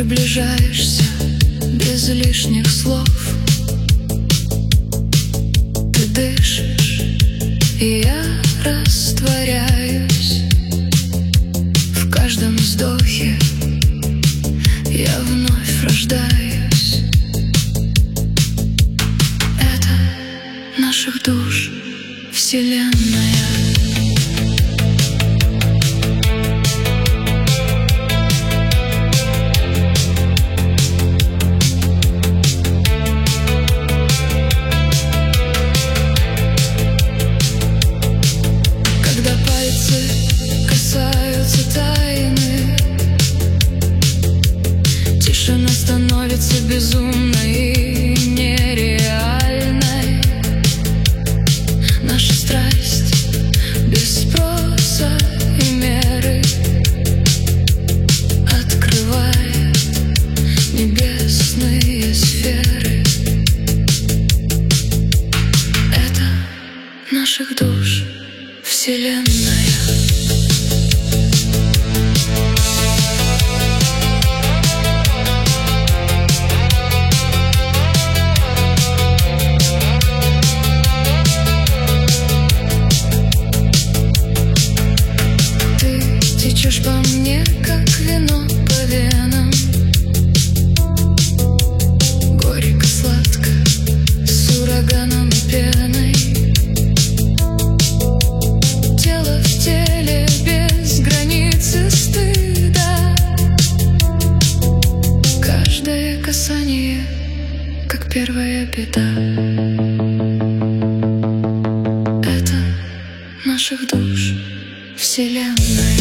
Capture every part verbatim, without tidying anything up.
приближаешься без лишних слов. Ты дышишь, и я растворяюсь. В каждом вздохе я вновь рождаюсь. Это наших душ вселенная. Касаются тайны, тишина становится безумной и нереальной. Наша страсть без спроса и меры открывает небесные сферы. Это наших душ вселенная. Течешь по мне, как вино по венам, горько-сладко, с ураганом и пеной. Тело в теле без границы стыда. Каждое касание, как первая беда. Это наших душ вселенная.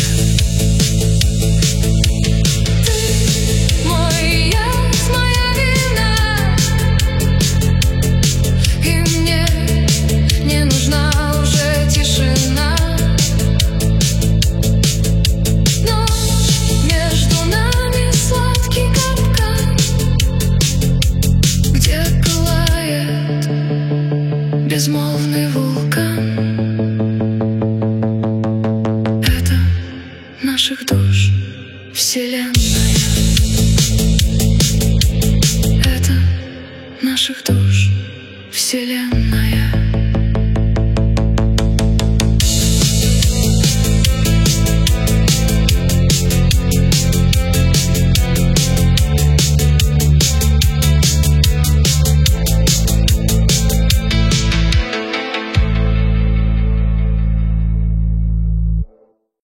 Безмолвный вулкан. Это наших душ вселенная. Это наших душ вселенная.